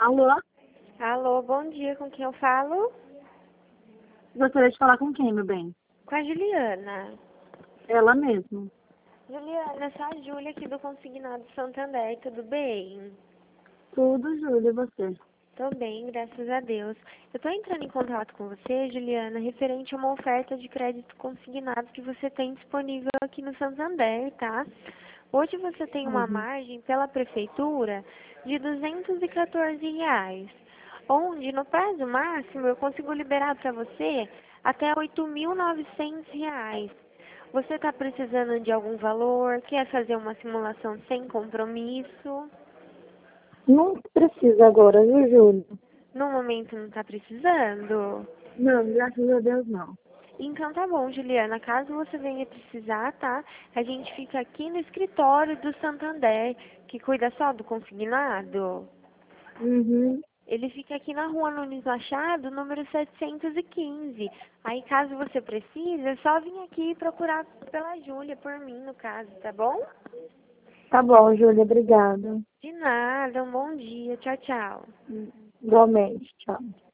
Alô? Alô, bom dia, com quem eu falo? Gostaria de falar com quem, meu bem? Com a Juliana. Ela mesmo. Juliana, sou a Júlia aqui do Consignado Santander, tudo bem? Tudo, Júlia, e você? Tô bem, graças a Deus. Eu tô entrando em contato com você, Juliana, referente a uma oferta de crédito consignado que você tem disponível aqui no Santander, tá? Hoje você tem uma Uhum. margem pela prefeitura de R$ 214, onde no prazo máximo eu consigo liberar para você até R$ 8.900. Você está precisando de algum valor? Quer fazer uma simulação sem compromisso? Não precisa agora, viu, Júlia? No momento não está precisando? Não, graças a Deus não. Então tá bom, Juliana. Caso você venha precisar, tá? A gente fica aqui no escritório do Santander, que cuida só do consignado. Uhum. Ele fica aqui na rua Nunes Machado, número 715. Aí, caso você precise, é só vir aqui procurar pela Júlia, por mim, no caso, tá bom? Tá bom, Júlia, obrigada. De nada, um bom dia. Tchau, tchau. Igualmente, tchau.